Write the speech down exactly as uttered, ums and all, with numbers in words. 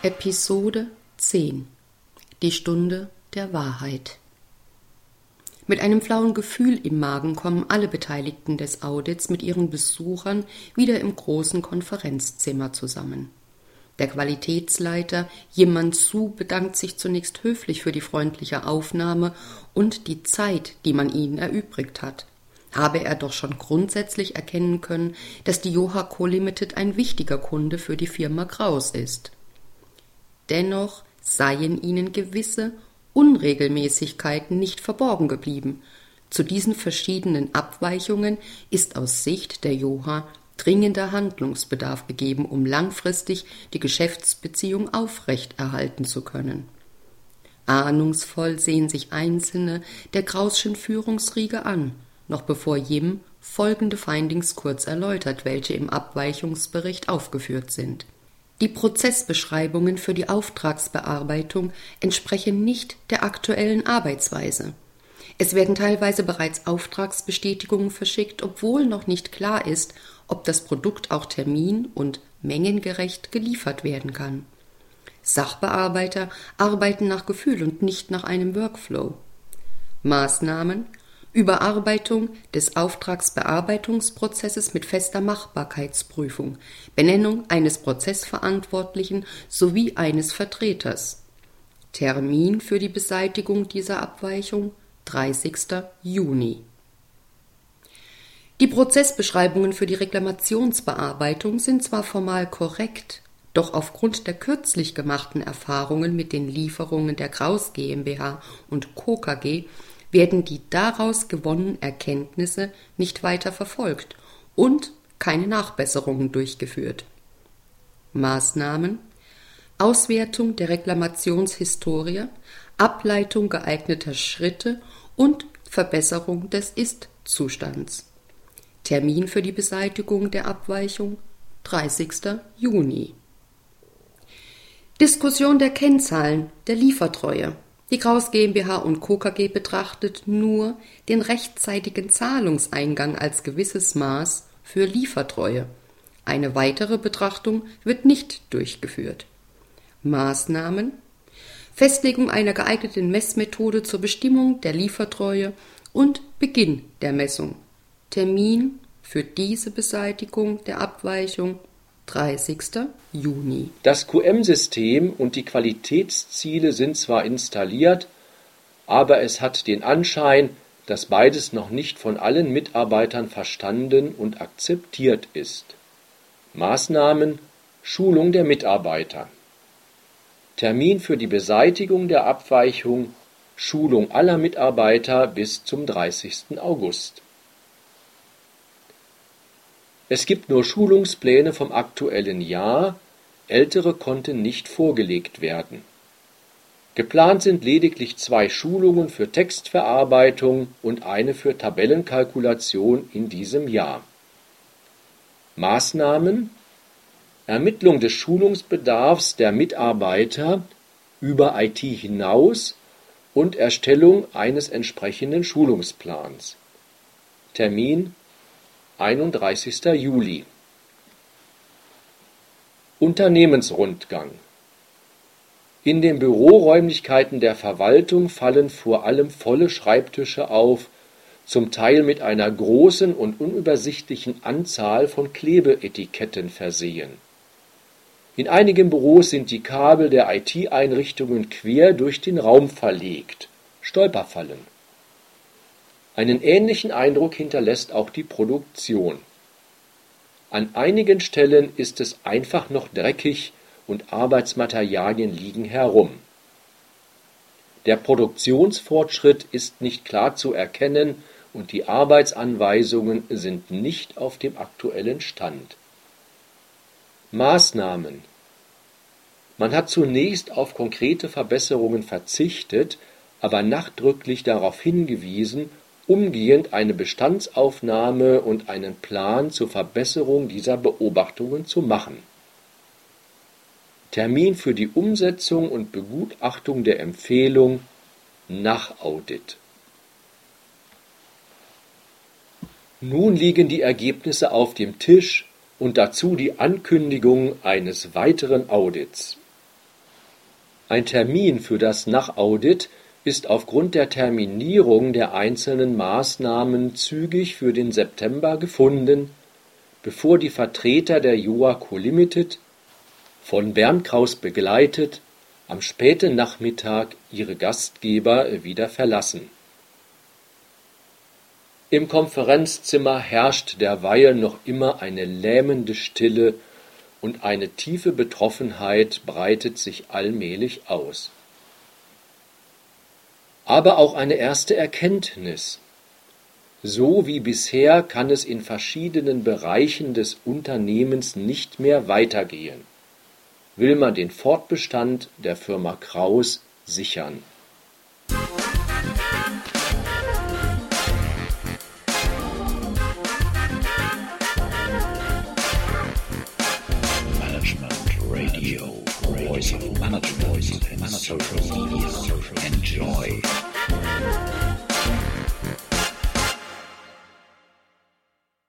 Episode zehn. Die Stunde der Wahrheit. Mit einem flauen Gefühl im Magen kommen alle Beteiligten des Audits mit ihren Besuchern wieder im großen Konferenzzimmer zusammen. Der Qualitätsleiter Jimman Su bedankt sich zunächst höflich für die freundliche Aufnahme und die Zeit, die man ihnen erübrigt hat. Habe er doch schon grundsätzlich erkennen können, dass die Yoha Co. Limited ein wichtiger Kunde für die Firma Kraus ist. Dennoch seien ihnen gewisse Unregelmäßigkeiten nicht verborgen geblieben. Zu diesen verschiedenen Abweichungen ist aus Sicht der Yoha dringender Handlungsbedarf gegeben, um langfristig die Geschäftsbeziehung aufrechterhalten zu können. Ahnungsvoll sehen sich Einzelne der Krauschen Führungsriege an, noch bevor Jim folgende Findings kurz erläutert, welche im Abweichungsbericht aufgeführt sind. Die Prozessbeschreibungen für die Auftragsbearbeitung entsprechen nicht der aktuellen Arbeitsweise. Es werden teilweise bereits Auftragsbestätigungen verschickt, obwohl noch nicht klar ist, ob das Produkt auch termin- und mengengerecht geliefert werden kann. Sachbearbeiter arbeiten nach Gefühl und nicht nach einem Workflow. Maßnahmen: Überarbeitung des Auftragsbearbeitungsprozesses mit fester Machbarkeitsprüfung, Benennung eines Prozessverantwortlichen sowie eines Vertreters. Termin für die Beseitigung dieser Abweichung: dreißigster Juni. Die Prozessbeschreibungen für die Reklamationsbearbeitung sind zwar formal korrekt, doch aufgrund der kürzlich gemachten Erfahrungen mit den Lieferungen der Kraus GmbH und Co. K G werden die daraus gewonnenen Erkenntnisse nicht weiter verfolgt und keine Nachbesserungen durchgeführt. Maßnahmen: Auswertung der Reklamationshistorie, Ableitung geeigneter Schritte und Verbesserung des Ist-Zustands. Termin für die Beseitigung der Abweichung: dreißigster Juni. Diskussion der Kennzahlen der Liefertreue. Die Kraus GmbH und Co. K G betrachtet nur den rechtzeitigen Zahlungseingang als gewisses Maß für Liefertreue. Eine weitere Betrachtung wird nicht durchgeführt. Maßnahmen: Festlegung einer geeigneten Messmethode zur Bestimmung der Liefertreue und Beginn der Messung. Termin für diese Beseitigung der Abweichung: dreißigster Juni. Das Q M-System und die Qualitätsziele sind zwar installiert, aber es hat den Anschein, dass beides noch nicht von allen Mitarbeitern verstanden und akzeptiert ist. Maßnahmen: Schulung der Mitarbeiter. Termin für die Beseitigung der Abweichung: Schulung aller Mitarbeiter bis zum dreißigsten August. Es gibt nur Schulungspläne vom aktuellen Jahr, ältere konnten nicht vorgelegt werden. Geplant sind lediglich zwei Schulungen für Textverarbeitung und eine für Tabellenkalkulation in diesem Jahr. Maßnahmen: Ermittlung des Schulungsbedarfs der Mitarbeiter über I T hinaus und Erstellung eines entsprechenden Schulungsplans. Termin: einunddreißigster Juli. Unternehmensrundgang. In den Büroräumlichkeiten der Verwaltung fallen vor allem volle Schreibtische auf, zum Teil mit einer großen und unübersichtlichen Anzahl von Klebeetiketten versehen. In einigen Büros sind die Kabel der I T-Einrichtungen quer durch den Raum verlegt. Stolperfallen. Einen ähnlichen Eindruck hinterlässt auch die Produktion. An einigen Stellen ist es einfach noch dreckig und Arbeitsmaterialien liegen herum. Der Produktionsfortschritt ist nicht klar zu erkennen und die Arbeitsanweisungen sind nicht auf dem aktuellen Stand. Maßnahmen: Man hat zunächst auf konkrete Verbesserungen verzichtet, aber nachdrücklich darauf hingewiesen, umgehend eine Bestandsaufnahme und einen Plan zur Verbesserung dieser Beobachtungen zu machen. Termin für die Umsetzung und Begutachtung der Empfehlung nach Audit. Nun liegen die Ergebnisse auf dem Tisch und dazu die Ankündigung eines weiteren Audits. Ein Termin für das Nachaudit ist aufgrund der Terminierung der einzelnen Maßnahmen zügig für den September gefunden, bevor die Vertreter der Joaco Limited, von Bernd Kraus begleitet, am späten Nachmittag ihre Gastgeber wieder verlassen. Im Konferenzzimmer herrscht derweil noch immer eine lähmende Stille und eine tiefe Betroffenheit breitet sich allmählich aus. Aber auch eine erste Erkenntnis. So wie bisher kann es in verschiedenen Bereichen des Unternehmens nicht mehr weitergehen. Will man den Fortbestand der Firma Kraus sichern. Management Radio, Voice of Management and Social Media. Enjoy.